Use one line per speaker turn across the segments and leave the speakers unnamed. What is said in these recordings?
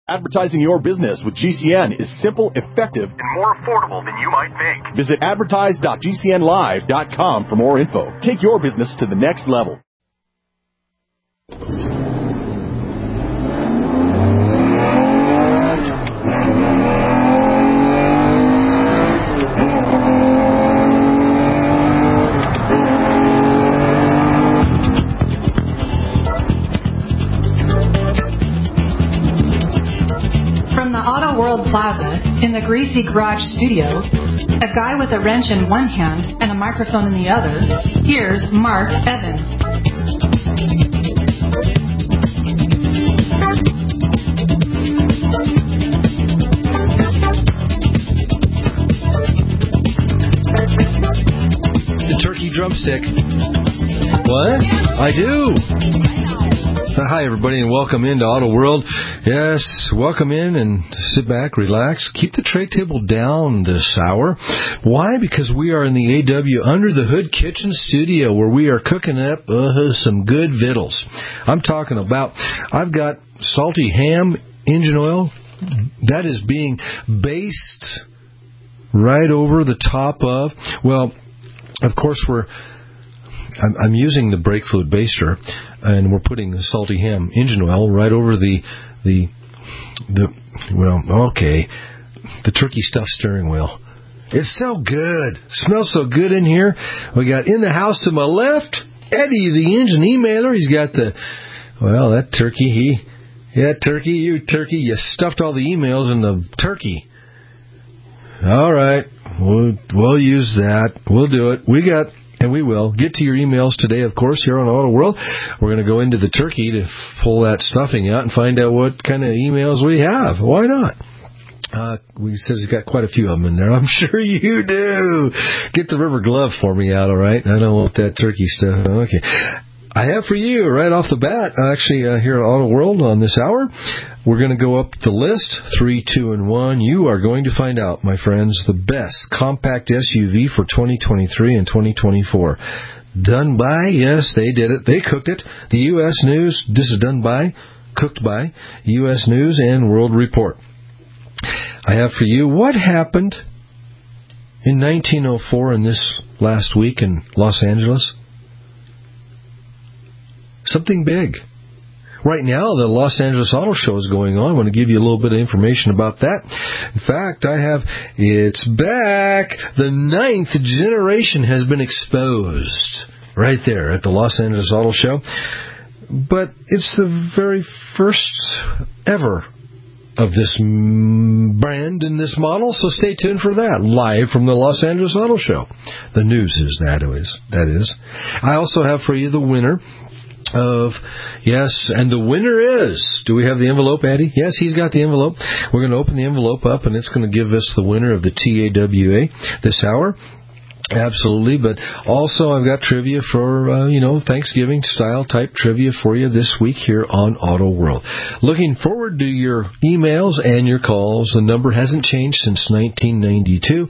Advertising your business with GCN is simple, effective, and more affordable than you might think. Visit advertise.gcnlive.com for more info. Take your business to the next level.
Plaza, in the Greasy Garage studio, a guy with a wrench in one hand and a microphone in the other, here's Mark Evans.
The turkey drumstick. What? I do. Hi, everybody, and welcome into Auto World. Yes, welcome in and sit back, relax. Keep the tray table down this hour. Why? Because we are in the AW Under the Hood Kitchen Studio where we are cooking up some good vittles. I'm talking about, I've got salty ham, engine oil, that is being basted right over the top of, well, of course I'm using the brake fluid baster, and we're putting the salty ham engine oil right over the turkey stuffed steering wheel. It's so good. Smells so good in here. We got in the house to my left, Eddie, the engine emailer. He's got that turkey. You stuffed all the emails in the turkey. All right. We'll use that. We'll do it. And we will get to your emails today, of course, here on Auto World. We're going to go into the turkey to pull that stuffing out and find out what kind of emails we have. Why not? He says he's got quite a few of them in there. I'm sure you do. Get the rubber glove for me out, all right? I don't want that turkey stuff. Okay. I have for you right off the bat, actually, here at Auto World on this hour, we're going to go up the list, 3, 2, and 1. You are going to find out, my friends, the best compact SUV for 2023 and 2024. Done by, yes, they did it. They cooked it. The U.S. News, this is done by, cooked by, U.S. News and World Report. I have for you, what happened in 1904 in this last week in Los Angeles? Something big. Right now, the Los Angeles Auto Show is going on. I want to give you a little bit of information about that. In fact, it's back. The 9th generation has been exposed right there at the Los Angeles Auto Show. But it's the very first ever of this brand and this model, so stay tuned for that, live from the Los Angeles Auto Show. The news is that is. I also have for you the winner of, yes, and the winner is, do we have the envelope, Eddie? Yes, he's got the envelope. We're going to open the envelope up, and it's going to give us the winner of the TAWA this hour. Absolutely, but also I've got trivia for, Thanksgiving style type trivia for you this week here on Auto World. Looking forward to your emails and your calls. The number hasn't changed since 1992,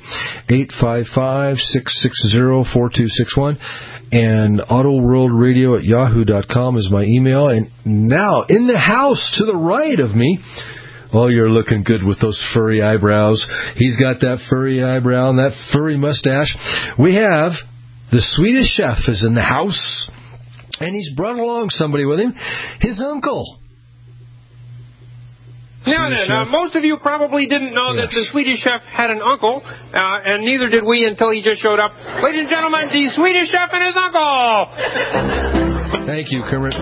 855-660-4261, and autoworldradio@yahoo.com is my email. And now, in the house to the right of me, oh, you're looking good with those furry eyebrows. He's got that furry eyebrow and that furry mustache. We have the Swedish Chef is in the house, and he's brought along somebody with him, his uncle.
Now, most of you probably didn't know that the Swedish Chef had an uncle, and neither did we until he just showed up. Ladies and gentlemen, the Swedish Chef and his uncle!
Thank you, Kermit.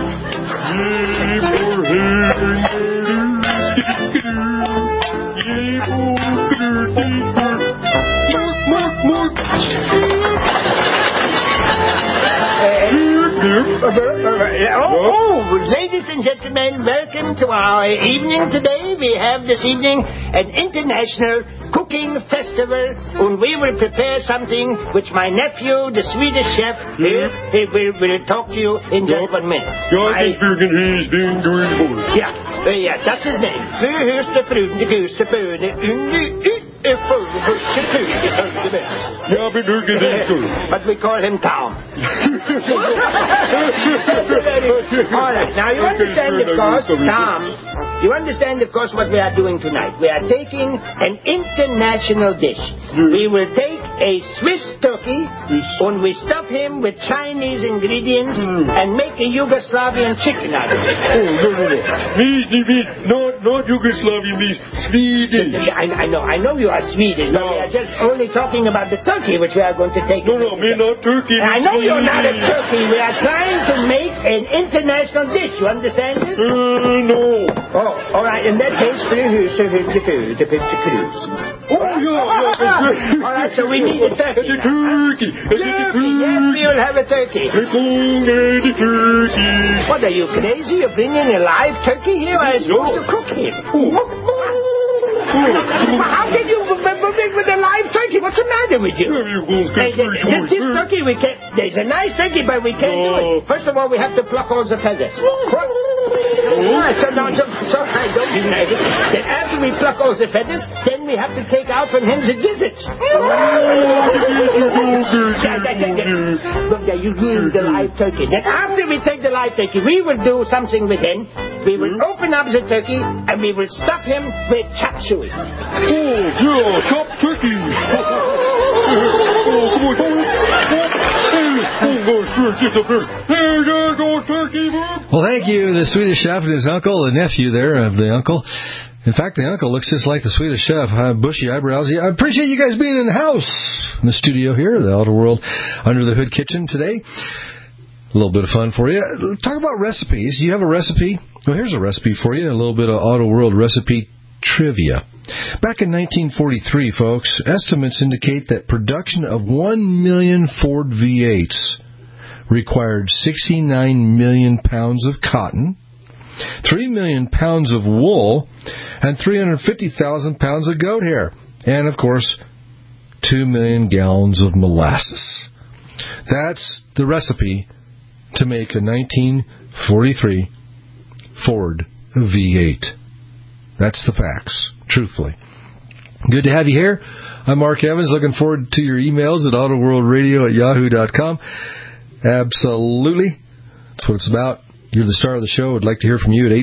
Ladies and gentlemen, welcome to our evening today. We have this evening an international cooking festival, and we will prepare something which my nephew, the Swedish chef, he will talk to you in just 1 minute. Yeah, that's his name. But we call him Tom. All right, now you understand, of course, Tom You understand, of course, what we are doing tonight. We are taking an international dish. We will take a Swiss turkey, and we stuff him with Chinese ingredients and make a Yugoslavian chicken out of it.
Not Yugoslavian, means Swedish.
I know you are Swedish, but we are just only talking about the turkey which we are going to take.
No, not turkey.
I know you're not a turkey. We are trying to make an international dish. You understand this?
No.
Oh, all right. In that case, all right, so we need a turkey.
The turkey.
Yes, we will have a turkey.
The turkey.
What, are you crazy? You're bringing a live turkey here? I'm supposed to cook it. How can you make with a live turkey? What's the matter with you? This turkey, there's a nice turkey, but we can't do it. First of all, we have to pluck all the feathers. So don't be nervous. Then after we pluck all the feathers, then we have to take out from him the gizzards. You do the live turkey. Then after we take the live turkey, we will do something with him. We will open up the turkey and we will stuff him with chop suey.
Chopped turkey.
Well, thank you, the Swedish chef and his uncle, the nephew there of the uncle. In fact, the uncle looks just like the Swedish chef, bushy eyebrows. I appreciate you guys being in the house, in the studio here, the Auto World Under the Hood Kitchen today. A little bit of fun for you. Talk about recipes. Do you have a recipe? Well, here's a recipe for you, a little bit of Auto World recipe trivia. Back in 1943, folks, estimates indicate that production of 1 million Ford V8s required 69 million pounds of cotton, 3 million pounds of wool, and 350,000 pounds of goat hair. And, of course, 2 million gallons of molasses. That's the recipe to make a 1943 Ford V8. That's the facts, truthfully. Good to have you here. I'm Mark Evans. Looking forward to your emails at autoworldradio@yahoo.com. Absolutely. That's what it's about. You're the star of the show. I'd like to hear from you at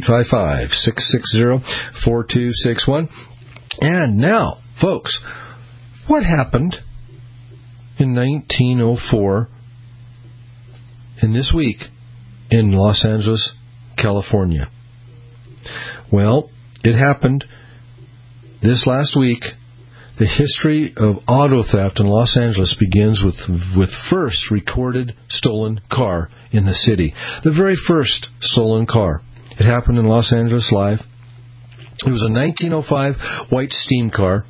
855-660-4261. And now, folks, what happened in 1904 in this week in Los Angeles, California? Well, it happened this last week. The history of auto theft in Los Angeles begins with first recorded stolen car in the city. The very first stolen car. It happened in Los Angeles live. It was a 1905 white steam car.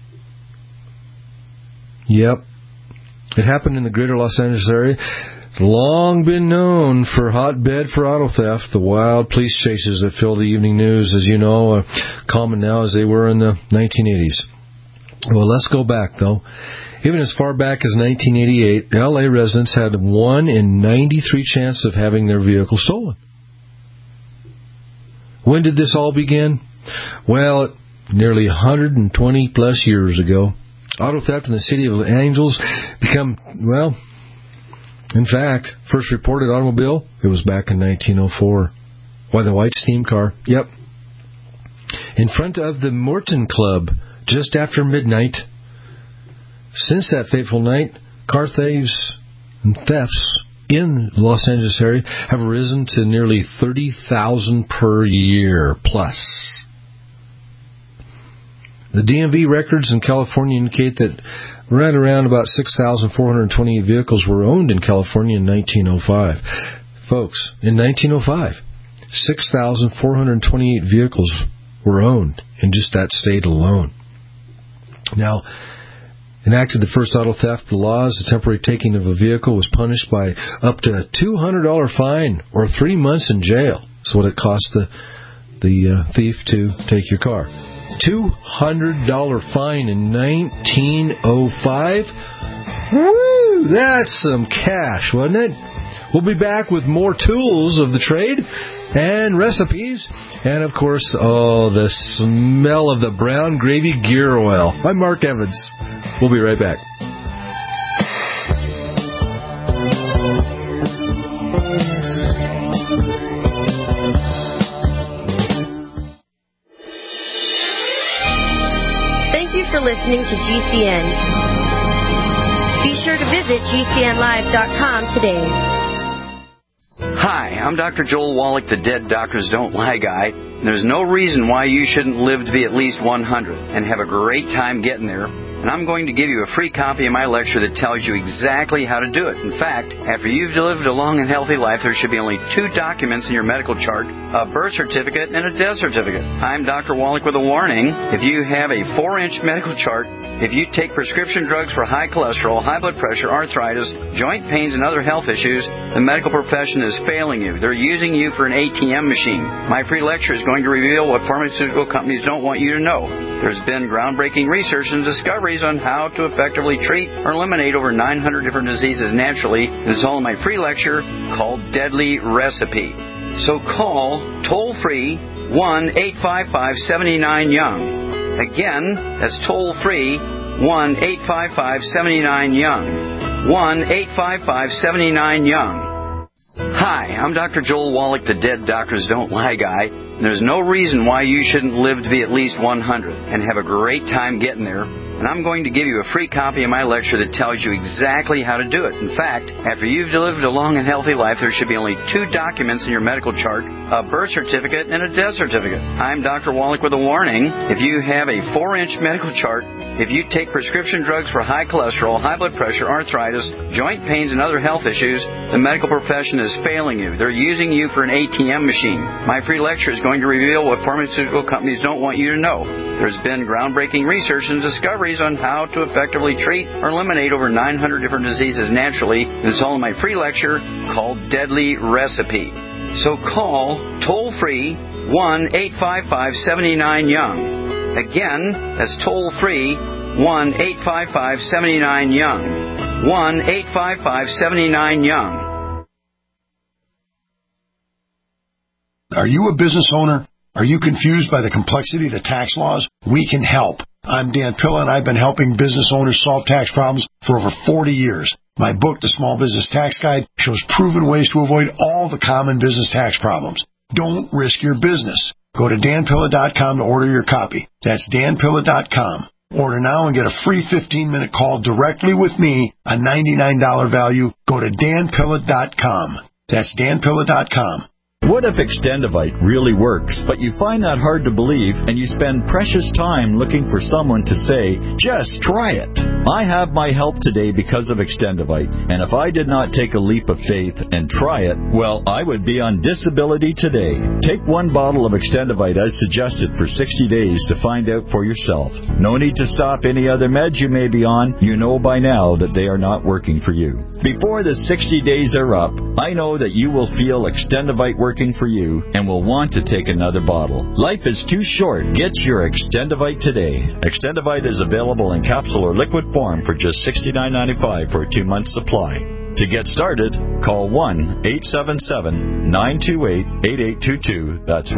Yep. It happened in the greater Los Angeles area. Long been known for hotbed for auto theft. The wild police chases that fill the evening news, as you know, are common now as they were in the 1980s. Well, let's go back, though. Even as far back as 1988, L.A. residents had 1 in 93 chance of having their vehicle stolen. When did this all begin? Well, nearly 120 plus years ago. Auto theft in the city of Angels become, well, in fact, first reported automobile, it was back in 1904. Why, the white steam car. Yep. In front of the Morton Club, just after midnight. Since that fateful night, car thieves and thefts in Los Angeles area have risen to nearly 30,000 per year plus. The DMV records in California indicate that right around about 6,428 vehicles were owned in California in 1905. Folks, in 1905, 6,428 vehicles were owned in just that state alone. Now, enacted the first auto theft laws, the temporary taking of a vehicle was punished by up to a $200 fine or 3 months in jail. That's what it cost the thief to take your car. $200 fine in 1905? Woo! That's some cash, wasn't it? We'll be back with more tools of the trade and recipes. And, of course, the smell of the brown gravy gear oil. I'm Mark Evans. We'll be right back.
Thank you for listening to GCN. Be sure to visit GCNlive.com today.
Hi, I'm Dr. Joel Wallach, the Dead Doctors Don't Lie guy. There's no reason why you shouldn't live to be at least 100 and have a great time getting there. And I'm going to give you a free copy of my lecture that tells you exactly how to do it. In fact, after you've lived a long and healthy life, there should be only 2 documents in your medical chart, a birth certificate and a death certificate. I'm Dr. Wallach with a warning. If you have a 4-inch medical chart, if you take prescription drugs for high cholesterol, high blood pressure, arthritis, joint pains, and other health issues, the medical profession is failing you. They're using you for an ATM machine. My free lecture is going to reveal what pharmaceutical companies don't want you to know. There's been groundbreaking research and discoveries on how to effectively treat or eliminate over 900 different diseases naturally. It's all in my free lecture called Deadly Recipe. So call toll-free 1-855-79-YOUNG. Again, that's toll-free 1-855-79-YOUNG. 1-855-79-YOUNG. Hi, I'm Dr. Joel Wallach, the Dead Doctors Don't Lie guy. And there's no reason why you shouldn't live to be at least 100 and have a great time getting there. And I'm going to give you a free copy of my lecture that tells you exactly how to do it. In fact, after you've lived a long and healthy life, there should be only 2 documents in your medical chart, a birth certificate and a death certificate. I'm Dr. Wallach with a warning. If you have a 4-inch medical chart, if you take prescription drugs for high cholesterol, high blood pressure, arthritis, joint pains, and other health issues, the medical profession is failing you. They're using you for an ATM machine. My free lecture is going to reveal what pharmaceutical companies don't want you to know. There's been groundbreaking research and discoveries on how to effectively treat or eliminate over 900 different diseases naturally. It's all in my free lecture called Deadly Recipe. So call toll-free 1-855-79-YOUNG. Again, that's toll-free 1-855-79-YOUNG. 1-855-79-YOUNG.
Are you a business owner? Are you confused by the complexity of the tax laws? We can help. I'm Dan Pilla, and I've been helping business owners solve tax problems for over 40 years. My book, The Small Business Tax Guide, shows proven ways to avoid all the common business tax problems. Don't risk your business. Go to danpilla.com to order your copy. That's danpilla.com. Order now and get a free 15-minute call directly with me, a $99 value. Go to danpilla.com. That's danpilla.com.
What if Extendivite really works, but you find that hard to believe and you spend precious time looking for someone to say, just try it? I have my help today because of Extendivite, and if I did not take a leap of faith and try it, well, I would be on disability today. Take 1 bottle of Extendivite as suggested for 60 days to find out for yourself. No need to stop any other meds you may be on. You know by now that they are not working for you. Before the 60 days are up, I know that you will feel Extendivite working for you and will want to take another bottle. Life is too short. Get your Extendivite today. Extendivite is available in capsule or liquid form for just $69.95 for a 2-month supply. To get started, call 1-877-928-8822. That's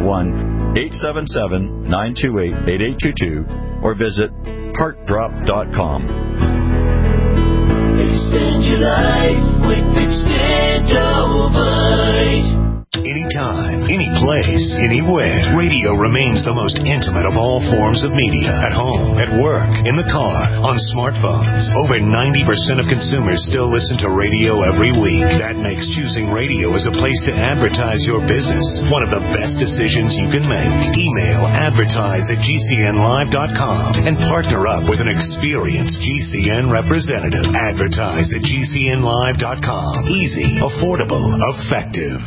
1-877-928-8822. Or visit heartdrop.com.
Extend your life with Extendivite.
Anytime, any place, anywhere, radio remains the most intimate of all forms of media. At home, at work, in the car, on smartphones. Over 90% of consumers still listen to radio every week. That makes choosing radio as a place to advertise your business one of the best decisions you can make. Email advertise@gcnlive.com and partner up with an experienced GCN representative. Advertise@gcnlive.com. Easy, affordable, effective.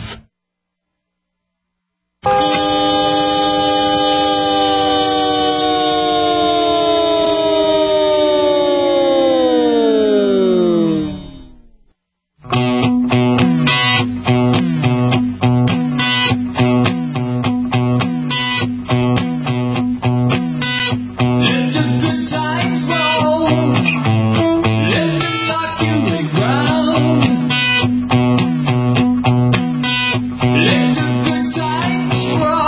Let the good times roll.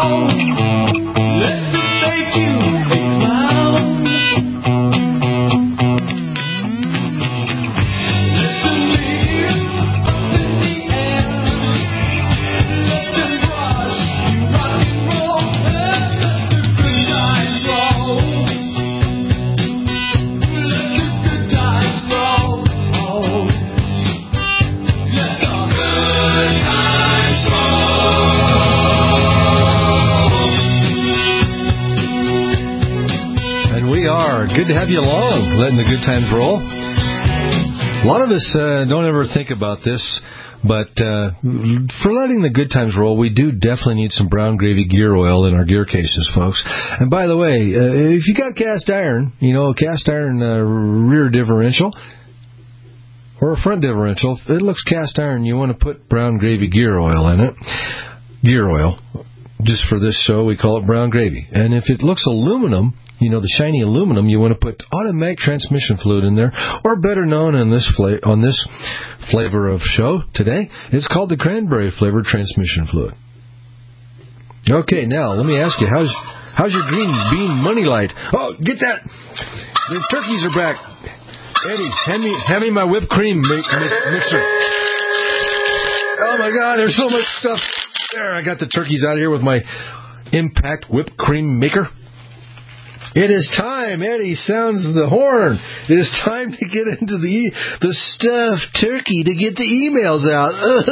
are. Good to have you along, letting the good times roll. A lot of us don't ever think about this, but for letting the good times roll, we do definitely need some brown gravy gear oil in our gear cases, folks. And by the way, if you got cast iron, cast iron rear differential or a front differential, if it looks cast iron, you want to put brown gravy gear oil in it. Gear oil. Just for this show, we call it brown gravy. And if it looks aluminum, the shiny aluminum, you want to put automatic transmission fluid in there, or better known on this flavor of show today, it's called the cranberry flavored transmission fluid. Okay, now let me ask you, how's your green bean money light? Oh, get that! The turkeys are back. Eddie, hand me my whipped cream mixer. Oh my God, there's so much stuff. There, I got the turkeys out of here with my Impact whipped cream maker. It is time. Eddie sounds the horn. It is time to get into the stuffed turkey to get the emails out.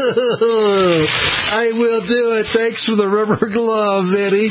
I will do it. Thanks for the rubber gloves, Eddie.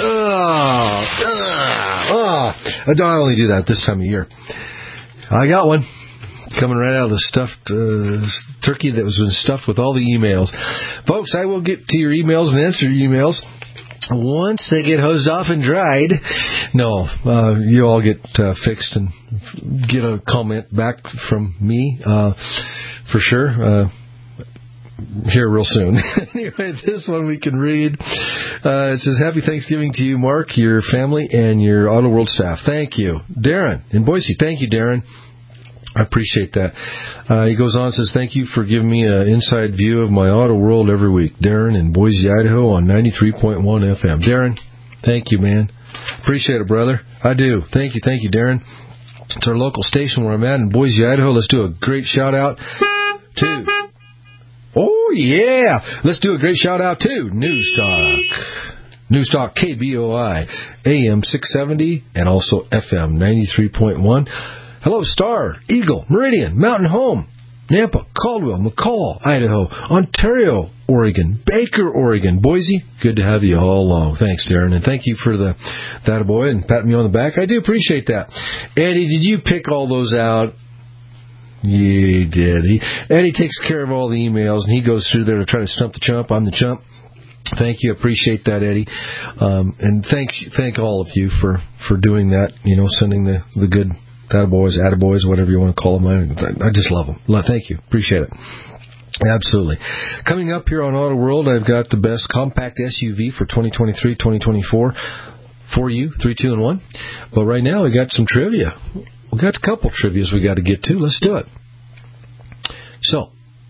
I don't only do that this time of year. I got one coming right out of the stuffed turkey that was been stuffed with all the emails. Folks, I will get to your emails and answer your emails once they get hosed off and dried. No, you all get fixed and get a comment back from me for sure here real soon. Anyway, this one we can read. It says, Happy Thanksgiving to you, Mark, your family, and your Auto World staff. Thank you. Darren in Boise. Thank you, Darren. I appreciate that. He goes on and says, thank you for giving me an inside view of my auto world every week. Darren in Boise, Idaho on 93.1 FM. Darren, thank you, man. Appreciate it, brother. I do. Thank you, Darren. It's our local station where I'm at in Boise, Idaho. Let's do a great shout-out to... Oh, yeah! Let's do a great shout-out to Newstalk KBOI, AM 670, and also FM 93.1. Hello, Star, Eagle, Meridian, Mountain Home, Nampa, Caldwell, McCall, Idaho, Ontario, Oregon, Baker, Oregon, Boise. Good to have you all along. Thanks, Darren, and thank you for that boy and patting me on the back. I do appreciate that. Eddie, did you pick all those out? You did. Eddie takes care of all the emails, and he goes through there to try to stump the chump. I'm the chump. Thank you. Appreciate that, Eddie. And thank all of you for doing that, sending the good attaboys, whatever you want to call them. I just love them. Thank you. Appreciate it. Absolutely. Coming up here on Auto World, I've got the best compact SUV for 2023-2024 for you, 3, 2, and 1. But right now, we got some trivia. We got a couple trivias we got to get to. Let's do it. So,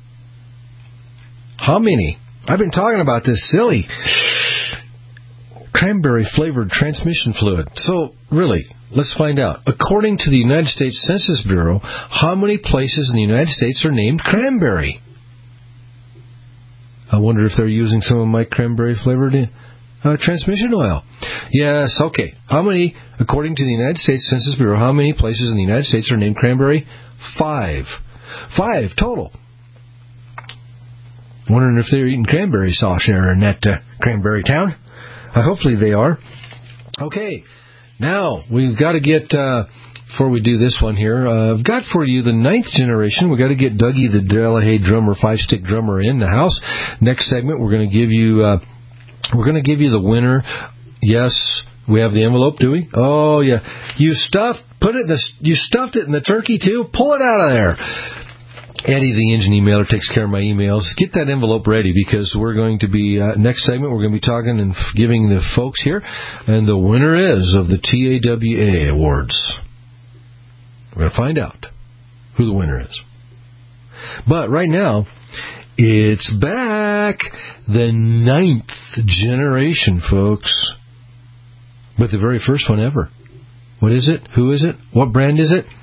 how many? I've been talking about this silly cranberry-flavored transmission fluid. So, really, let's find out. According to the United States Census Bureau, how many places in the United States are named Cranberry? I wonder if they're using some of my cranberry-flavored transmission oil. Yes, okay. How many, according to the United States Census Bureau, how many places in the United States are named Cranberry? 5. 5 total. Wondering if they're eating cranberry sauce there in that cranberry town. Hopefully they are. Okay. Now, we've got to get, before we do this one here, I've got for you the 9th generation. We've got to get Dougie the Delahaye drummer, 5-stick drummer in the house. Next segment, we're going to give you the winner. Yes, we have the envelope, do we? Oh, yeah. You stuffed it in the turkey, too? Pull it out of there. Eddie, the engine emailer, takes care of my emails. Get that envelope ready because we're going to be, next segment, we're going to be talking and giving the folks here. And the winner is of the TAWA Awards. We're going to find out who the winner is. But right now, it's back. The 9th generation, folks. But the very first one ever. What is it? Who is it? What brand is it?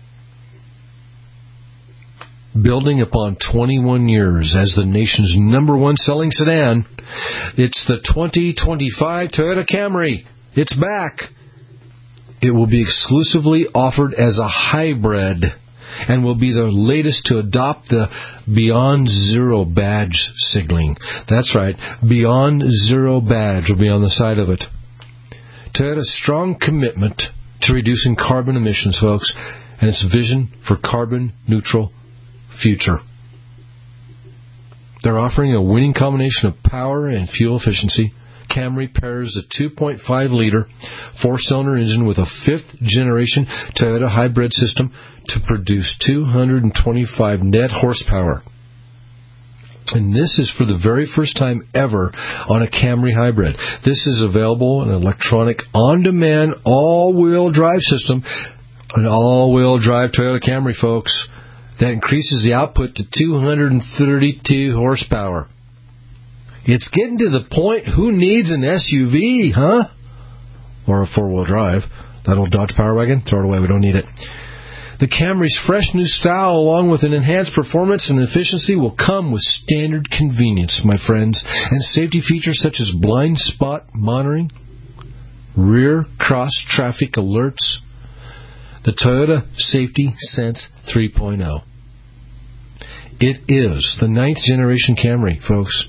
Building upon 21 years as the nation's #1 selling sedan, it's the 2025 Toyota Camry. It's back. It will be exclusively offered as a hybrid and will be the latest to adopt the Beyond Zero badge signaling. That's right. Beyond Zero badge will be on the side of it. Toyota's strong commitment to to reducing carbon emissions, folks, and its vision for carbon neutral future. They're offering a winning combination of power and fuel efficiency. Camry pairs a 2.5-liter four-cylinder engine with a fifth-generation Toyota hybrid system to produce 225 net horsepower. And this is for the very first time ever on a Camry hybrid. This is available in an electronic on-demand all-wheel drive system, an all-wheel drive Toyota Camry, folks, that increases the output to 232 horsepower. It's getting to the point, who needs an SUV, huh? Or a four-wheel drive. That old Dodge Power Wagon, throw it away, we don't need it. The Camry's fresh new style, along with an enhanced performance and efficiency, will come with standard convenience, my friends, and safety features such as blind spot monitoring, rear cross-traffic alerts, the Toyota Safety Sense 3.0. It is the 9th generation Camry, folks.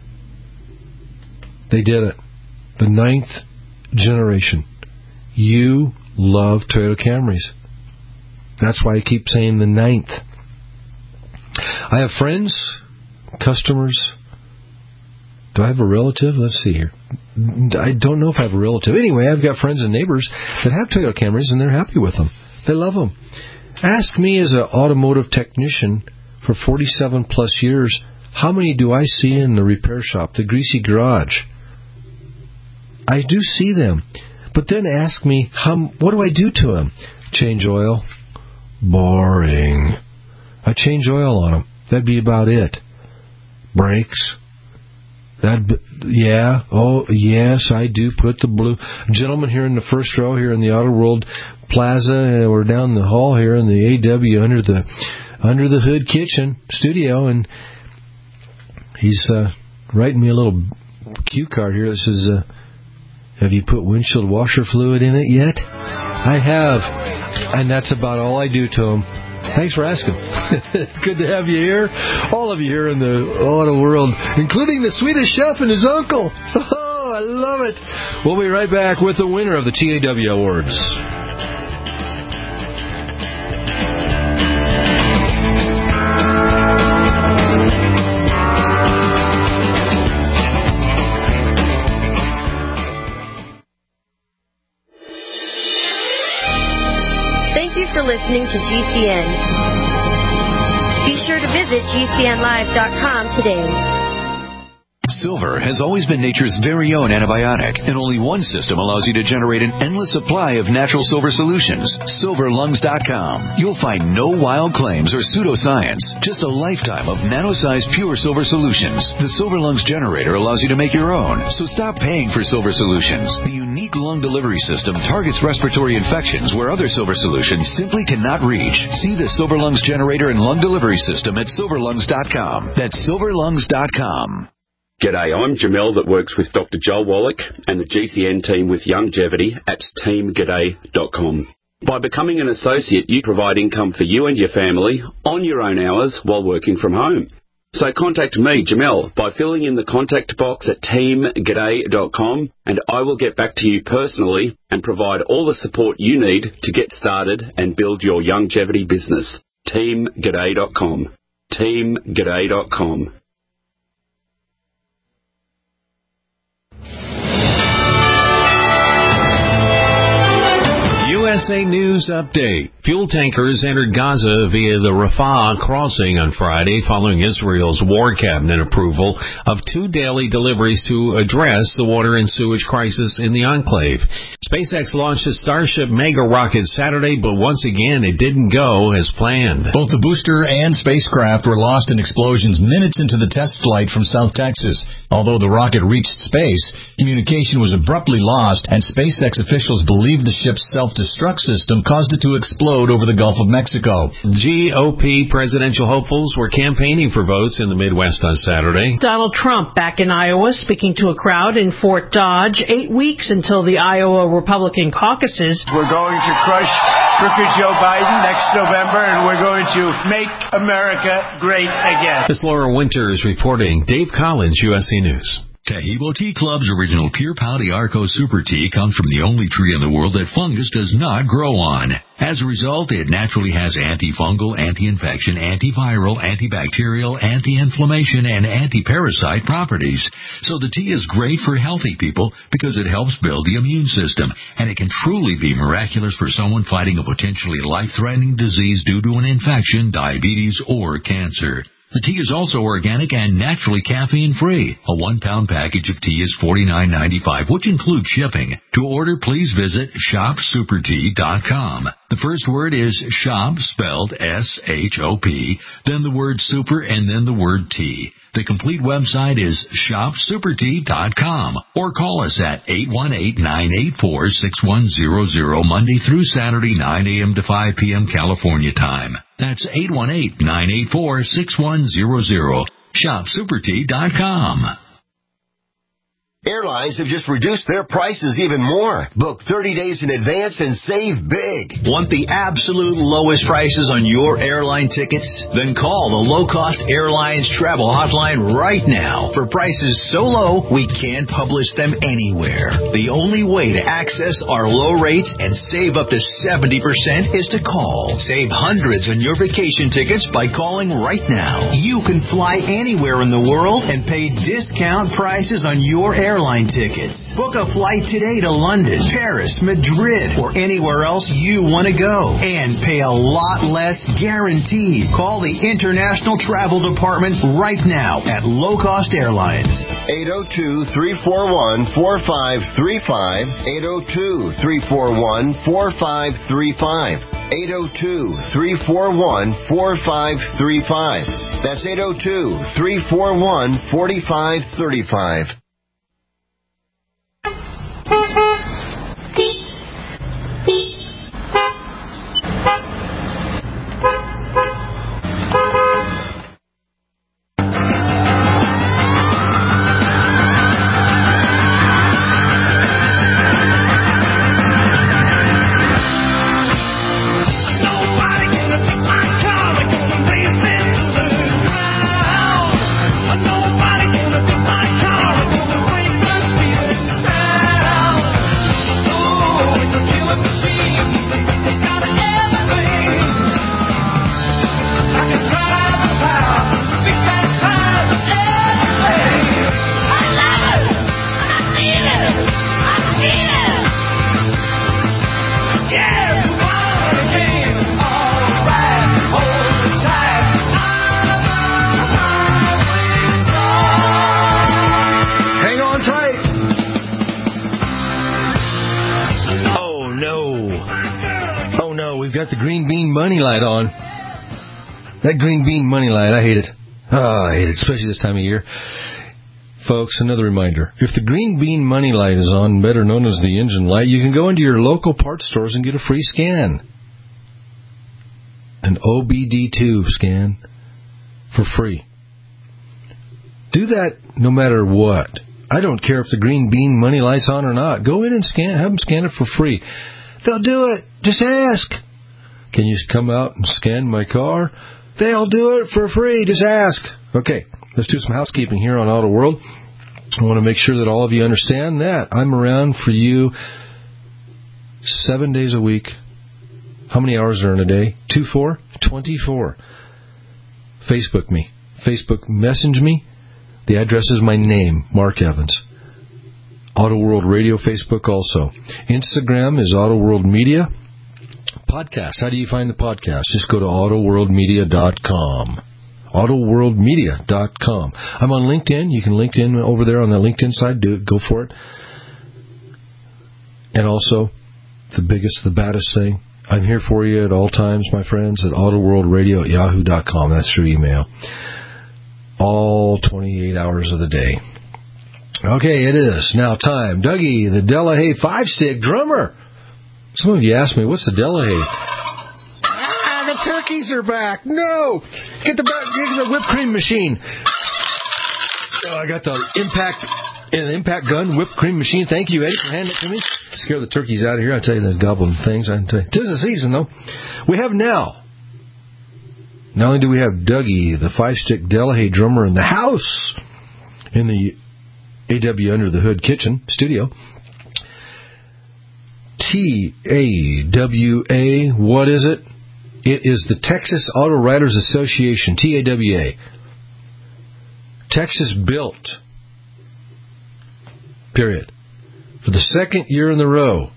They did it. The 9th generation. You love Toyota Camrys. That's why I keep saying the 9th. I have friends, customers. Do I have a relative? Let's see here. I don't know if I have a relative. Anyway, I've got friends and neighbors that have Toyota Camrys, and they're happy with them. They love them. Ask me as an automotive technician for 47-plus years, how many do I see in the repair shop, the greasy garage? I do see them. But then ask me, what do I do to them? Change oil. Boring. I change oil on them. That'd be about it. Brakes. Yeah. Oh, yes, I do put the blue. Gentleman here in the first row here in the Auto World Plaza, or down the hall here in the AW under the hood kitchen studio, and he's writing me a little cue card here that says, have you put windshield washer fluid in it yet? I have. And that's about all I do to them. Thanks for asking. Good to have you here. All of you here in the auto world, including the Swedish chef and his uncle. Oh, I love it. We'll be right back with the winner of the TAW Awards.
For listening to GCN. Be sure to visit GCNlive.com today.
Silver has always been nature's very own antibiotic, and only one system allows you to generate an endless supply of natural silver solutions. SilverLungs.com. You'll find no wild claims or pseudoscience, just a lifetime of nano-sized pure silver solutions. The Silver Lungs generator allows you to make your own, so stop paying for silver solutions. The unique lung delivery system targets respiratory infections where other silver solutions simply cannot reach. See the Silver Lungs generator and lung delivery system at SilverLungs.com. That's SilverLungs.com.
G'day, I'm Jamel that works with Dr. Joel Wallach and the GCN team with Longevity at teamg'day.com. By becoming an associate, you provide income for you and your family on your own hours while working from home. So contact me, Jamel, by filling in the contact box at teamg'day.com, and I will get back to you personally and provide all the support you need to get started and build your longevity business. teamg'day.com. teamg'day.com.
USA News Update. Fuel tankers entered Gaza via the Rafah crossing on Friday following Israel's War Cabinet approval of 2 daily deliveries to address the water and sewage crisis in the enclave. SpaceX launched a Starship mega rocket Saturday, but once again it didn't go as planned.
Both the booster and spacecraft were lost in explosions minutes into the test flight from South Texas. Although the rocket reached space, communication was abruptly lost, and SpaceX officials believe the ship's self-destruct system caused it to explode over the Gulf of Mexico.
GOP presidential hopefuls were campaigning for votes in the Midwest on Saturday.
Donald Trump back in Iowa speaking to a crowd in Fort Dodge 8 weeks until the Iowa Republican caucuses.
We're going to crush crooked Joe Biden next November, and we're going to make America great again.
This Laura Winters reporting. Dave Collins, USA News.
Tahibo Tea Club's original Pure Pau de Arco Super Tea comes from the only tree in the world that fungus does not grow on. As a result, it naturally has antifungal, anti-infection, antiviral, antibacterial, anti-inflammation, and anti-parasite properties. So the tea is great for healthy people because it helps build the immune system, and it can truly be miraculous for someone fighting a potentially life-threatening disease due to an infection, diabetes, or cancer. The tea is also organic and naturally caffeine-free. A 1-pound package of tea is $49.95, which includes shipping. To order, please visit shopsupertea.com. The first word is shop, spelled S-H-O-P, then the word super, and then the word tea. The complete website is shopsupertea.com, or call us at 818-984-6100 Monday through Saturday, 9 a.m. to 5 p.m. California time. That's 818-984-6100. shopsupertea.com.
Airlines have just reduced their prices even more. Book 30 days in advance and save big.
Want the absolute lowest prices on your airline tickets? Then call the Low Cost Airlines Travel Hotline right now. For prices so low, we can't publish them anywhere. The only way to access our low rates and save up to 70% is to call. Save hundreds on your vacation tickets by calling right now. You can fly anywhere in the world and pay discount prices on your airline tickets. Book a flight today to London, Paris, Madrid, or anywhere else you want to go. And pay a lot less guaranteed. Call the International Travel Department right now at Low Cost Airlines.
802-341-4535. 802-341-4535. 802-341-4535. That's 802-341-4535.
Got the green bean money light on. That green bean money light, I hate it. I hate it, especially this time of year. Folks, another reminder. If the green bean money light is on, better known as the engine light, you can go into your local parts stores and get a free scan. An OBD2 scan for free. Do that no matter what. I don't care if the green bean money light's on or not. Go in and have them scan it for free. They'll do it. Just ask. Can you come out and scan my car? They'll do it for free. Just ask. Okay, let's do some housekeeping here on Auto World. I want to make sure that all of you understand that I'm around for you 7 days a week. How many hours are in a day? 24? Facebook me. Facebook message me. The address is my name, Mark Evans. Auto World Radio, Facebook also. Instagram is Auto World Media. Podcast. How do you find the podcast? Just go to autoworldmedia.com. autoworldmedia.com. I'm on LinkedIn. You can LinkedIn over there on the LinkedIn side. Do it. Go for it. And also, the biggest, the baddest thing, I'm here for you at all times, my friends, at autoworldradio@yahoo.com. That's your email. All 28 hours of the day. Okay, it is now time. Dougie, the Delahaye 5-stick drummer. Some of you asked me, what's the Delahaye? The turkeys are back. No! Get the whipped cream machine. Oh, I got the impact gun, whipped cream machine. Thank you, Eddie, for handing it to me. Scare the turkeys out of here. I tell you, the goblin things. I tell you. 'Tis the season, though. We have now. Not only do we have Dougie, the 5-stick Delahaye drummer, in the house, in the AW Under the Hood Kitchen Studio. TAWA, what is it? It is the Texas Auto Writers Association, TAWA. Texas built, period. For the second year in a row.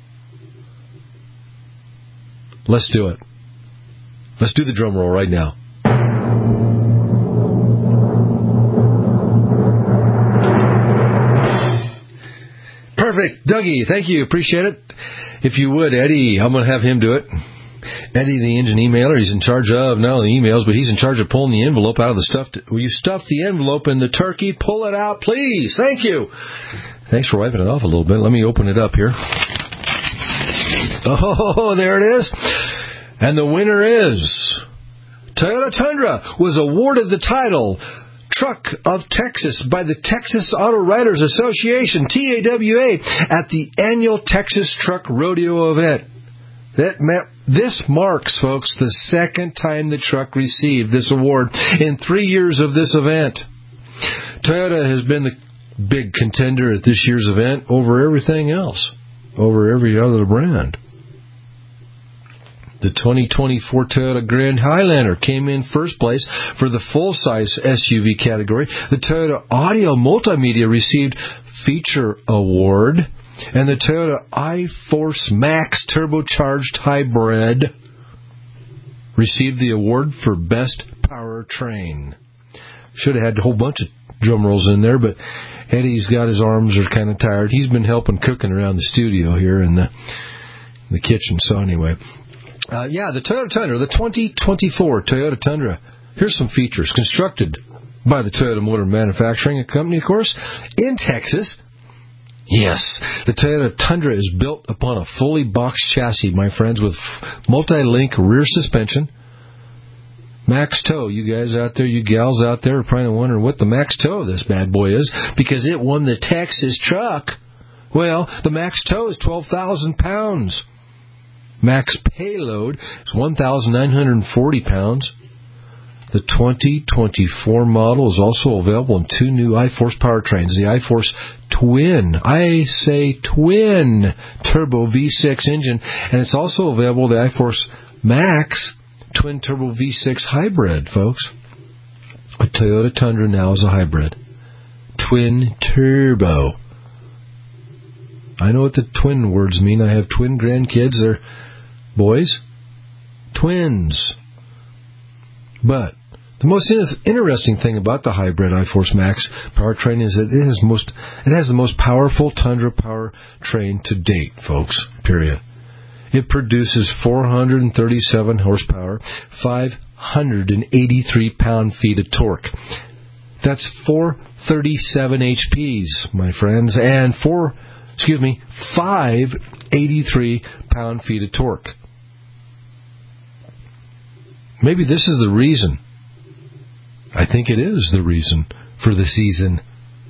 Let's do it. Let's do the drum roll right now. Perfect. Dougie, thank you. Appreciate it. If you would, Eddie, I'm going to have him do it. Eddie, the engine emailer, he's in charge of not only emails, but he's in charge of pulling the envelope out of the stuff. Will you stuff the envelope in the turkey? Pull it out, please. Thank you. Thanks for wiping it off a little bit. Let me open it up here. Oh, there it is. And the winner is Toyota Tundra was awarded the title Truck of Texas by the Texas Auto Writers Association, TAWA, at the annual Texas Truck Rodeo event. This marks, folks, the second time the truck received this award in 3 years of this event. Toyota has been the big contender at this year's event over everything else, over every other brand. The 2024 Toyota Grand Highlander came in first place for the full-size SUV category. The Toyota Audio Multimedia received Feature Award. And the Toyota iForce Max Turbocharged Hybrid received the award for Best Powertrain. Should have had a whole bunch of drum rolls in there, but Eddie's got his arms are kind of tired. He's been helping cooking around the studio here in the kitchen. So anyway, the Toyota Tundra, the 2024 Toyota Tundra. Here's some features. Constructed by the Toyota Motor Manufacturing Company, of course, in Texas. Yes, the Toyota Tundra is built upon a fully boxed chassis, my friends, with multi-link rear suspension. Max Tow, you guys out there, you gals out there are probably wondering what the Max Tow of this bad boy is, because it won the Texas Truck. Well, the Max Tow is 12,000 pounds. Max Payload is 1,940 pounds. The 2024 model is also available in 2 new iForce powertrains. The iForce Twin, I say Twin Turbo V6 engine, and it's also available the iForce Max Twin Turbo V6 Hybrid, folks. A Toyota Tundra now is a hybrid. Twin Turbo. I know what the twin words mean. I have twin grandkids. They're boys. Twins. But the most interesting thing about the hybrid iForce Max powertrain is that it has the most powerful Tundra powertrain to date, folks, period. It produces 437 horsepower, 583 pound-feet of torque. That's 437 HPs, my friends, and 583 pound-feet of torque. Maybe this is the reason. I think it is the reason for the season.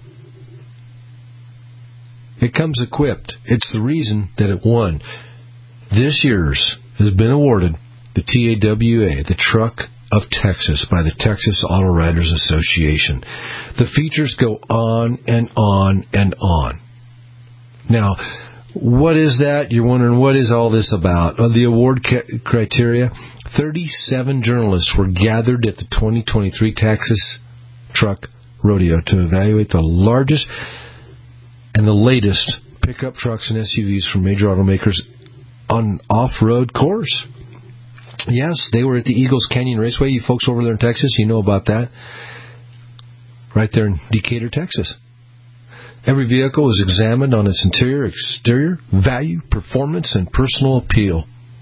It comes equipped. It's the reason that it won. This year's has been awarded the TAWA, the Truck of Texas, by the Texas Auto Writers Association. The features go on and on and on. Now, what is that? You're wondering, what is all this about? The award criteria, 37 journalists were gathered at the 2023 Texas Truck Rodeo to evaluate the largest and the latest pickup trucks and SUVs from major automakers on off-road course. Yes, they were at the Eagles Canyon Raceway. You folks over there in Texas, you know about that. Right there in Decatur, Texas. Every vehicle was examined on its interior, exterior, value, performance, and personal appeal.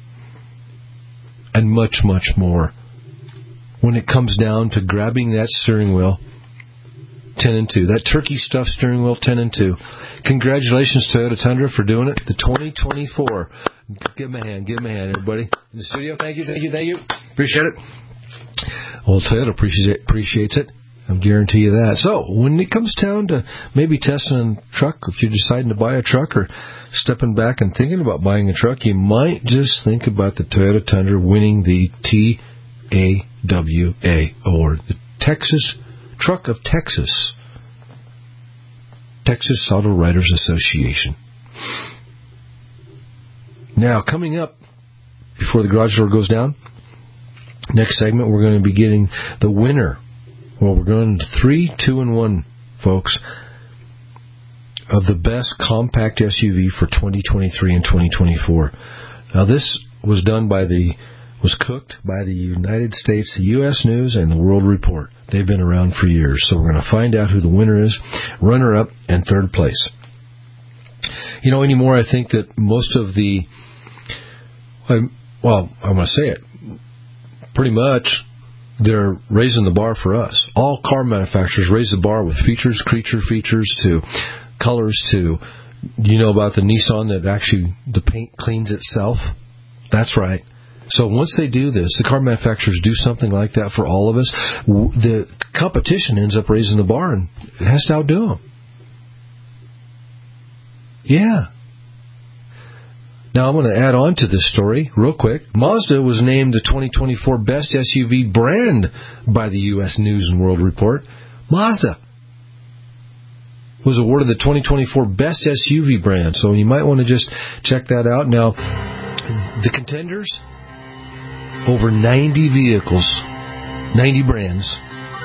And much, much more. When it comes down to grabbing that steering wheel, 10 and 2. That turkey stuffed steering wheel, 10 and 2. Congratulations, Toyota Tundra, for doing it. The 2024. Give them a hand, everybody. In the studio, thank you. Appreciate it. Well, Toyota appreciates it. I guarantee you that. So, when it comes down to maybe testing a truck, if you're deciding to buy a truck or stepping back and thinking about buying a truck, you might just think about the Toyota Tundra winning the TAWA award, the Texas Truck of Texas. Texas Auto Writers Association. Now, coming up, before the garage door goes down, next segment, we're going to be getting the winner. Well, we're going to 3, 2, and 1, folks, of the best compact SUV for 2023 and 2024. Now, this was cooked by the United States, the U.S. News, and the World Report. They've been around for years, so we're going to find out who the winner is, runner-up, and third place. Anymore, I think that most of the... I'm going to say it. Pretty much, they're raising the bar for us. All car manufacturers raise the bar with features, creature features, to colors, to, about the Nissan that actually, the paint cleans itself? That's right. So once they do this, the car manufacturers do something like that for all of us, the competition ends up raising the bar, and it has to outdo them. Yeah. Now, I'm going to add on to this story real quick. Mazda was named the 2024 Best SUV Brand by the U.S. News and World Report. Mazda was awarded the 2024 Best SUV Brand, so you might want to just check that out. Now, the contenders, over 90 vehicles, 90 brands.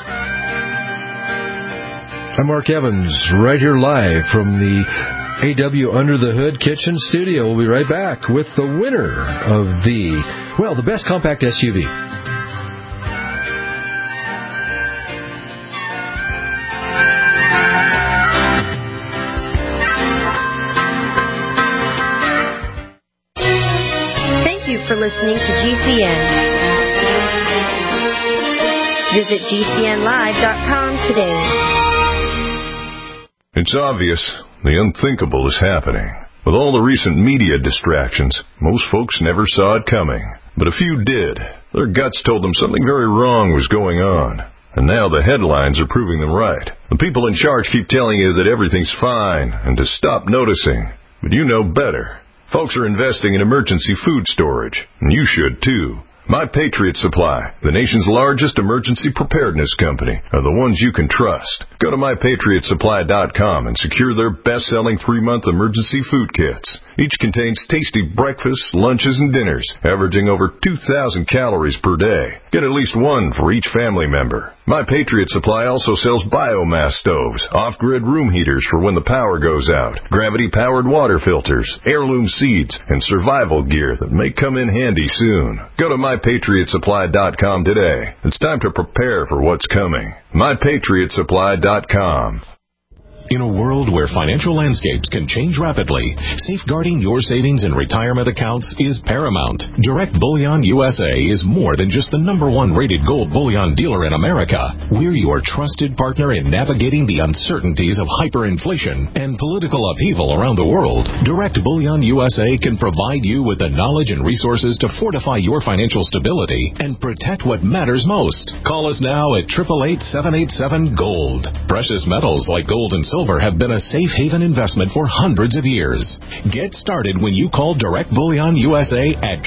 I'm Mark Evans, right here live from the AW Under the Hood Kitchen Studio. We'll be right back with the winner of the best compact SUV.
Thank you for listening to GCN. Visit GCNlive.com today.
It's obvious. The unthinkable is happening. With all the recent media distractions, most folks never saw it coming. But a few did. Their guts told them something very wrong was going on. And now the headlines are proving them right. The people in charge keep telling you that everything's fine and to stop noticing. But you know better. Folks are investing in emergency food storage, and you should too. My Patriot Supply, the nation's largest emergency preparedness company, are the ones you can trust. Go to MyPatriotSupply.com and secure their best-selling 3-month emergency food kits. Each contains tasty breakfasts, lunches, and dinners, averaging over 2,000 calories per day. Get at least one for each family member. My Patriot Supply also sells biomass stoves, off-grid room heaters for when the power goes out, gravity-powered water filters, heirloom seeds, and survival gear that may come in handy soon. Go to MyPatriotSupply.com today. It's time to prepare for what's coming. MyPatriotSupply.com.
In a world where financial landscapes can change rapidly, safeguarding your savings and retirement accounts is paramount. Direct Bullion USA is more than just the #1 rated gold bullion dealer in America. We're your trusted partner in navigating the uncertainties of hyperinflation and political upheaval around the world. Direct Bullion USA can provide you with the knowledge and resources to fortify your financial stability and protect what matters most. Call us now at 888-787-GOLD. Precious metals like gold and silver have been a safe haven investment for hundreds of years. Get started when you call Direct Bullion USA at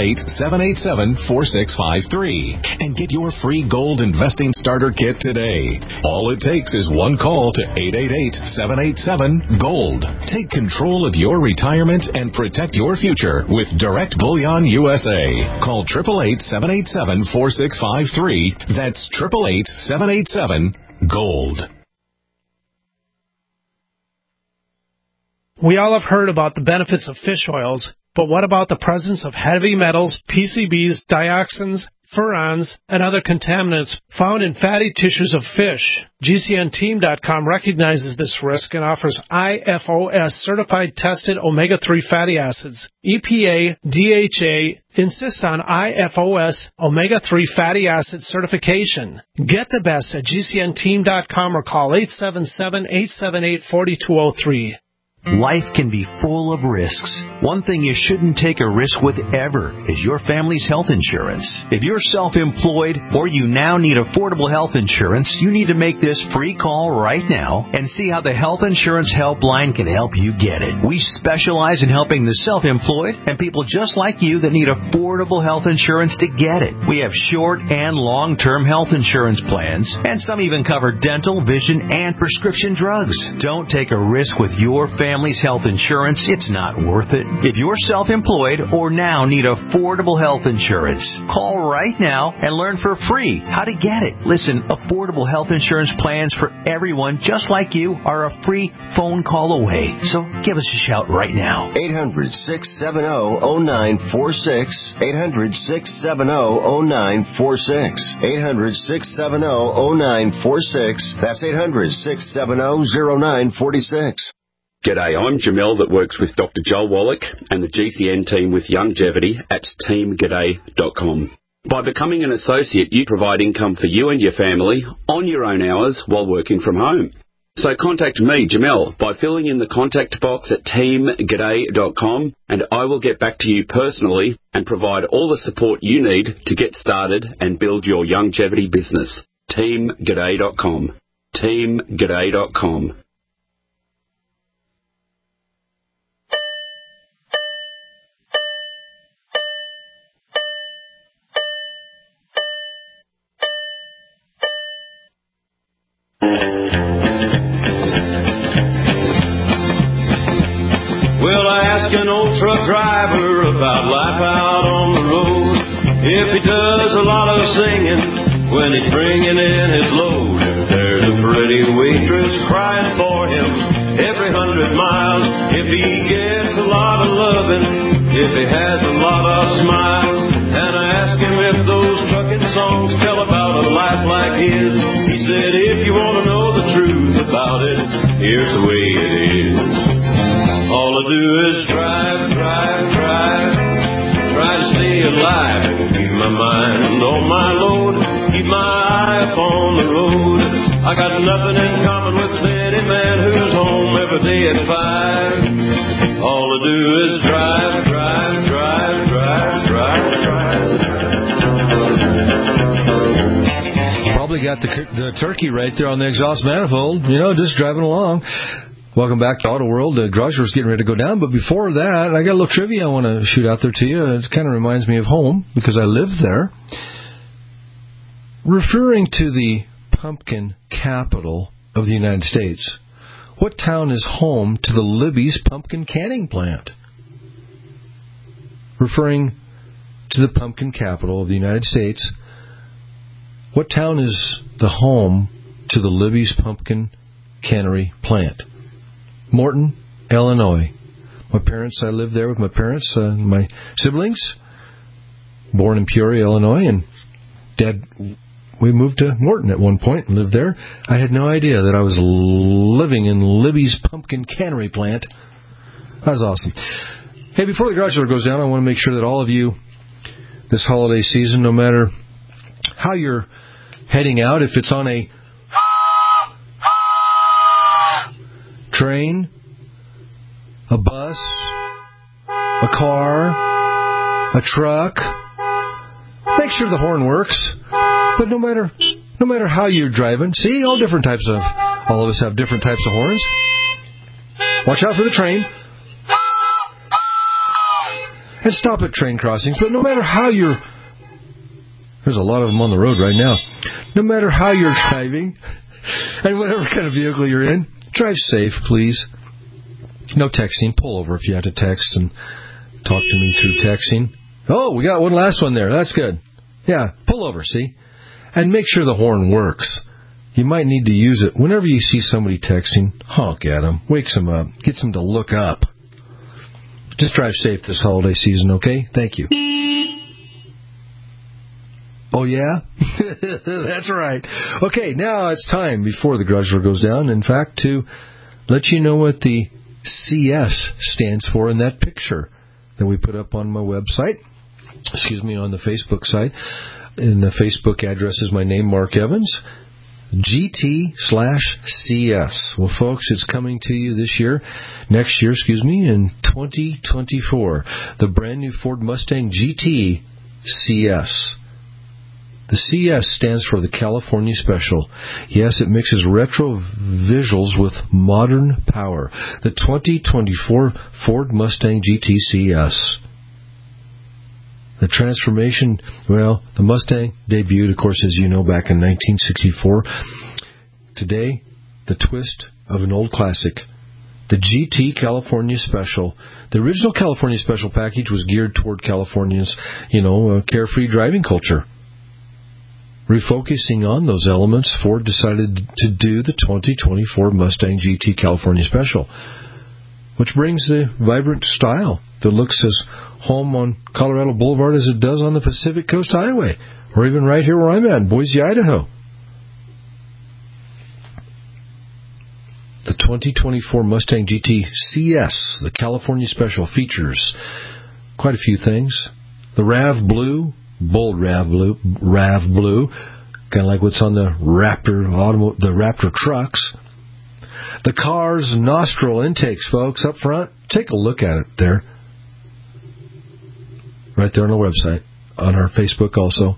888-787-4653 and get your free gold investing starter kit today. All it takes is one call to 888-787-GOLD. Take control of your retirement and protect your future with Direct Bullion USA. Call 888-787-4653. That's 888-787-GOLD.
We all have heard about the benefits of fish oils, but what about the presence of heavy metals, PCBs, dioxins, furans, and other contaminants found in fatty tissues of fish? GCNteam.com recognizes this risk and offers IFOS certified tested omega-3 fatty acids. EPA, DHA insist on IFOS omega-3 fatty acid certification. Get the best at GCNteam.com or call 877-878-4203.
Life can be full of risks. One thing you shouldn't take a risk with ever is your family's health insurance. If you're self-employed or you now need affordable health insurance, you need to make this free call right now and see how the Health Insurance Helpline can help you get it. We specialize in helping the self-employed and people just like you that need affordable health insurance to get it. We have short and long-term health insurance plans, and some even cover dental, vision, and prescription drugs. Don't take a risk with your family's health insurance. It's not worth it. If you're self-employed or now need affordable health insurance, call right now and learn for free how to get it. Listen, affordable health insurance plans for everyone just like you are a free phone call away. So give us a shout right now.
800-670-0946. 800-670-0946. 800-670-0946. That's 800-670-0946.
G'day, I'm Jamel that works with Dr. Joel Wallach and the GCN team with Longevity at teamg'day.com. By becoming an associate, you provide income for you and your family on your own hours while working from home. So contact me, Jamel, by filling in the contact box at teamg'day.com, and I will get back to you personally and provide all the support you need to get started and build your longevity business. teamg'day.com. teamg'day.com.
Well, I asked an old truck driver about life out on the road. If he does a lot of singing when he's bringing in his load. If there's a pretty waitress crying for him every 100 miles. If he gets a lot of loving, if he has a lot of smiles. And I asked him if those trucking songs tell about a life like his. He said, if you want to know the truth about it, here's the way it is. All I do is drive, try to stay alive and keep my mind on my load, keep my eye up on the road. I got nothing in common with any man who's home every day at 5. All I do is drive.
Probably got the turkey right there on the exhaust manifold, just driving along. Welcome back to Auto World. The garage door's getting ready to go down, but before that, I got a little trivia I want to shoot out there to you. It kind of reminds me of home because I live there. Referring to the pumpkin capital of the United States, what town is home to the Libby's pumpkin canning plant? Referring to the pumpkin capital of the United States, what town is the home to the Libby's pumpkin cannery plant? Morton, Illinois. I lived there with my parents and my siblings. Born in Peoria, Illinois, and Dad, we moved to Morton at one point and lived there. I had no idea that I was living in Libby's pumpkin cannery plant. That was awesome. Hey, before the garage door goes down, I want to make sure that all of you this holiday season, no matter how you're heading out, if it's on a train, a bus, a car, a truck, make sure the horn works. But no matter how you're driving, see, all of us have different types of horns. Watch out for the train. And stop at train crossings. But no matter how there's a lot of them on the road right now. No matter how you're driving, and whatever kind of vehicle you're in, drive safe, please. No texting. Pull over if you have to text and talk to me through texting. Oh, we got one last one there. That's good. Yeah, pull over, see? And make sure the horn works. You might need to use it. Whenever you see somebody texting, honk at them. Wakes them up. Gets them to look up. Just drive safe this holiday season, okay? Thank you. Oh, yeah? That's right. Okay, now it's time, before the garage door goes down, in fact, to let you know what the CS stands for in that picture that we put up on my website. On the Facebook site. And the Facebook address is my name, Mark Evans. GT/CS. Well, folks, it's coming to you next year, in 2024. The brand new Ford Mustang GT CS. The CS stands for the California Special. Yes, it mixes retro visuals with modern power. The 2024 Ford Mustang GT CS. The transformation, the Mustang debuted, of course, as you know, back in 1964. Today, the twist of an old classic. The GT California Special. The original California Special package was geared toward Californians, carefree driving culture. Refocusing on those elements, Ford decided to do the 2024 Mustang GT California Special, which brings the vibrant style that looks as home on Colorado Boulevard as it does on the Pacific Coast Highway, or even right here where I'm at in Boise, Idaho. The 2024 Mustang GT CS, the California Special, features quite a few things. The RAV Blue, bold RAV Blue, kind of like what's on the Raptor trucks. The car's nostril intakes, folks, up front. Take a look at it there. Right there on our website. On our Facebook also.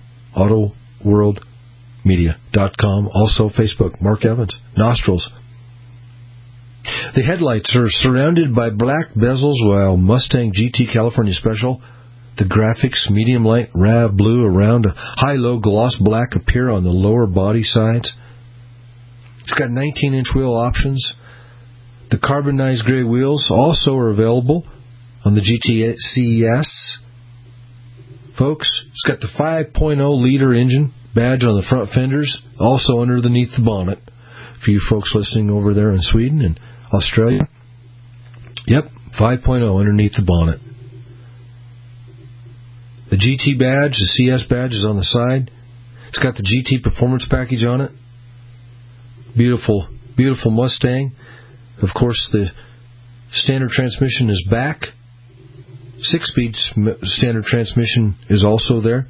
AutoWorldMedia.com. Also Facebook. Mark Evans. Nostrils. The headlights are surrounded by black bezels, while Mustang GT California Special, the graphics, medium light RAV Blue around a high-low gloss black appear on the lower body sides. It's got 19-inch wheel options. The carbonized gray wheels also are available on the GT CES. Folks, it's got the 5.0-liter engine badge on the front fenders, also underneath the bonnet. For you folks listening over there in Sweden and Australia. Yep, 5.0 underneath the bonnet. The GT badge, the CS badge, is on the side. It's got the GT Performance package on it. Beautiful, beautiful Mustang. Of course, the standard transmission is back. 6-speed standard transmission is also there.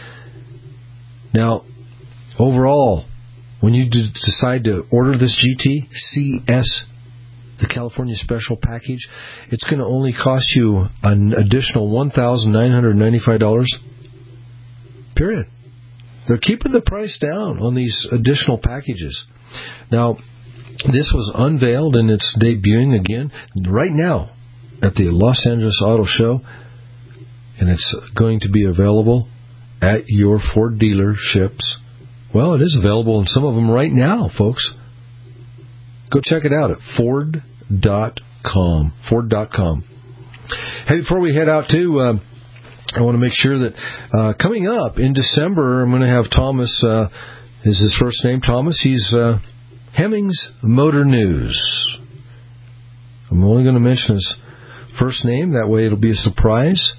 Now, overall, when you decide to order this GT CS, the California Special package, it's going to only cost you an additional $1,995. Period. They're keeping the price down on these additional packages. Now, this was unveiled and it's debuting again right now at the Los Angeles Auto Show, and it's going to be available at your Ford dealerships. Well, it is available in some of them right now, folks. Go check it out at Ford.com. Ford.com. Hey, before we head out, too, I want to make sure that coming up in December, I'm going to have Thomas, is his first name Thomas? He's Hemmings Motor News. I'm only going to mention his first name. That way it'll be a surprise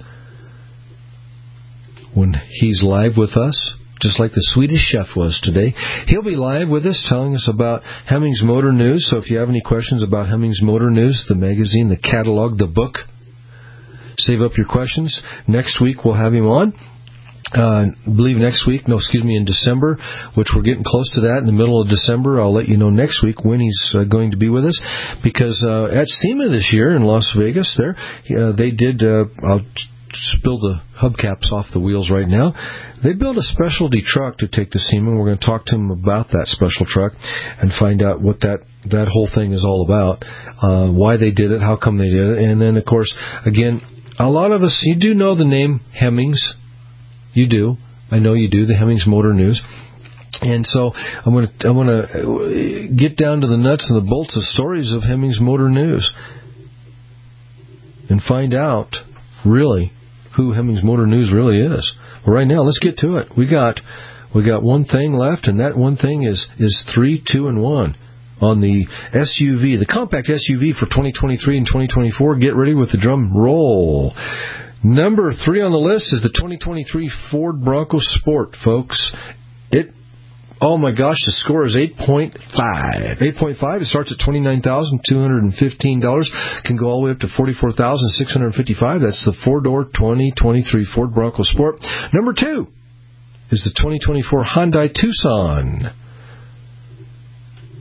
when he's live with us, just like the Swedish chef was today. He'll be live with us telling us about Hemmings Motor News. So if you have any questions about Hemmings Motor News, the magazine, the catalog, the book, save up your questions. Next week we'll have him on. I believe in December, which we're getting close to that in the middle of December. I'll let you know next week when he's going to be with us, because at SEMA this year in Las Vegas, they did, I'll spill the hubcaps off the wheels right now. They built a specialty truck to take to SEMA. We're going to talk to him about that special truck and find out what that whole thing is all about, why they did it, how come they did it. And then, of course, again, a lot of us, you do know the name Hemmings. You do. I know you do, the Hemmings Motor News. And so I'm going to get down to the nuts and the bolts of stories of Hemmings Motor News and find out really who Hemmings Motor News really is. Well, right now, let's get to it. We got one thing left, and that one thing is 3, 2, and 1 on the SUV, the compact SUV for 2023 and 2024. Get ready with the drum roll. Number 3 on the list is the 2023 Ford Bronco Sport, folks. Oh my gosh, the score is 8.5. 8.5, it starts at $29,215. Can go all the way up to $44,655. That's the 4-door 2023 Ford Bronco Sport. Number 2 is the 2024 Hyundai Tucson.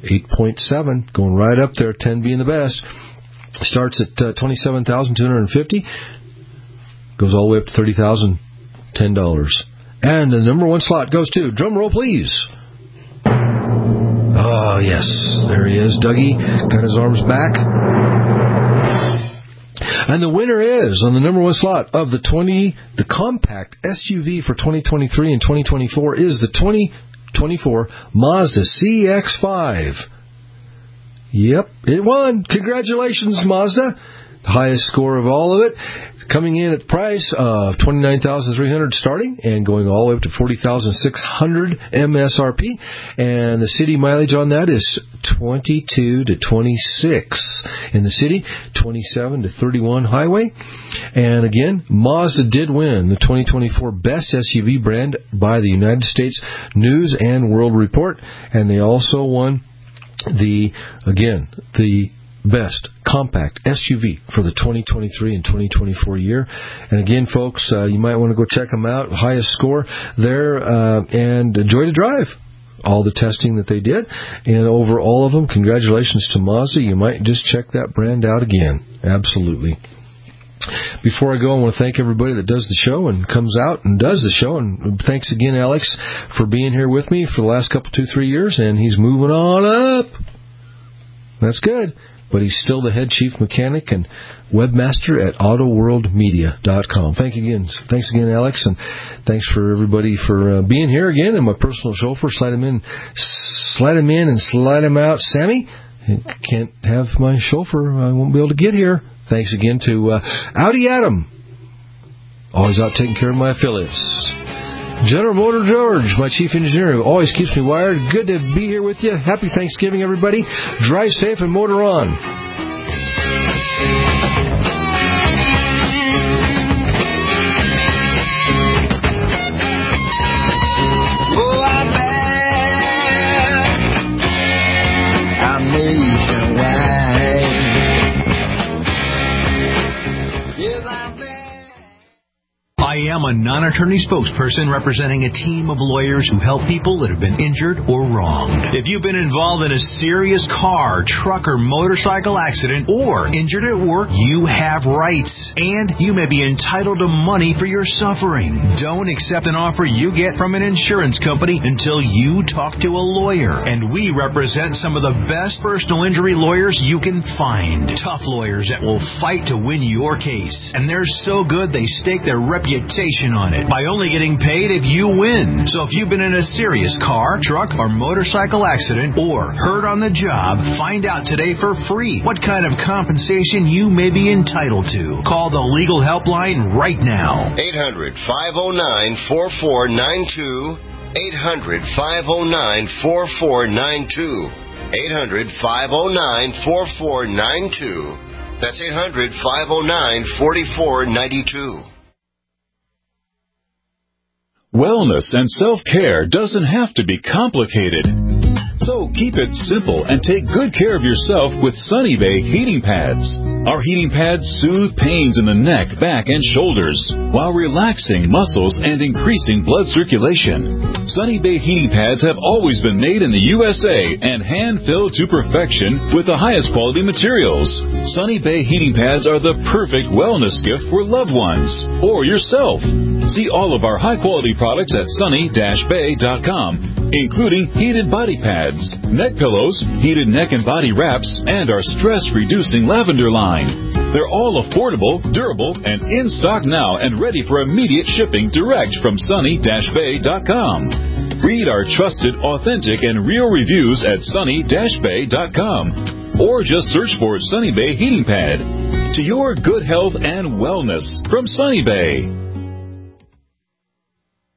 8.7, going right up there, 10 being the best. Starts at $27,250, goes all the way up to $30,010. And the number one slot goes to, drum roll please. Oh, yes, there he is, Dougie, got his arms back. And the winner is, on the number one slot of the compact SUV for 2023 and 2024 is the 2024 Mazda CX-5. Yep, it won. Congratulations, Mazda. The highest score of all of it. Coming in at the price of $29,300 starting and going all the way up to $40,600 MSRP. And the city mileage on that is 22 to 26 in the city, 27 to 31 highway. And again, Mazda did win the 2024 Best SUV Brand by the United States News and World Report. And they also won the Best Compact SUV for the 2023 and 2024 year. And again, folks, you might want to go check them out. Highest score there, and enjoy the drive. All the testing that they did. And over all of them, congratulations to Mazda. You might just check that brand out again. Absolutely. Before I go, I want to thank everybody that does the show and comes out and does the show. And thanks again, Alex, for being here with me for the last 2-3 years. And he's moving on up. That's good. But he's still the head chief mechanic and webmaster at AutoWorldMedia.com. Thanks again, Alex, and thanks for everybody for being here again. And my personal chauffeur, slide him in and slide him out. Sammy, can't have my chauffeur. I won't be able to get here. Thanks again to Audi Adam, always out taking care of my affiliates. General Motor George, my chief engineer, who always keeps me wired. Good to be here with you. Happy Thanksgiving, everybody. Drive safe and motor on.
Oh, I'm back. I'm nationwide. Yes, I'm back.
I am a non-attorney spokesperson representing a team of lawyers who help people that have been injured or wronged. If you've been involved in a serious car, truck, or motorcycle accident or injured at work, you have rights, and you may be entitled to money for your suffering. Don't accept an offer you get from an insurance company until you talk to a lawyer, and we represent some of the best personal injury lawyers you can find. Tough lawyers that will fight to win your case, and they're so good they stake their reputation on it by only getting paid if you win. So if you've been in a serious car, truck, or motorcycle accident or hurt on the job, find out today for free what kind of compensation you may be entitled to. Call the legal helpline right now.
800-509-4492. 800-509-4492. 800-509-4492. That's 800-509-4492.
Wellness and self-care doesn't have to be complicated. So keep it simple and take good care of yourself with Sunny Bay heating pads. Our heating pads soothe pains in the neck, back, and shoulders while relaxing muscles and increasing blood circulation. Sunny Bay heating pads have always been made in the USA and hand-filled to perfection with the highest quality materials. Sunny Bay heating pads are the perfect wellness gift for loved ones or yourself. See all of our high-quality products at sunny-bay.com, including heated body pads, neck pillows, heated neck and body wraps, and our stress-reducing lavender line. They're all affordable, durable, and in stock now and ready for immediate shipping direct from sunny-bay.com. Read our trusted, authentic, and real reviews at sunny-bay.com, or just search for Sunny Bay Heating Pad. To your good health and wellness from Sunny Bay.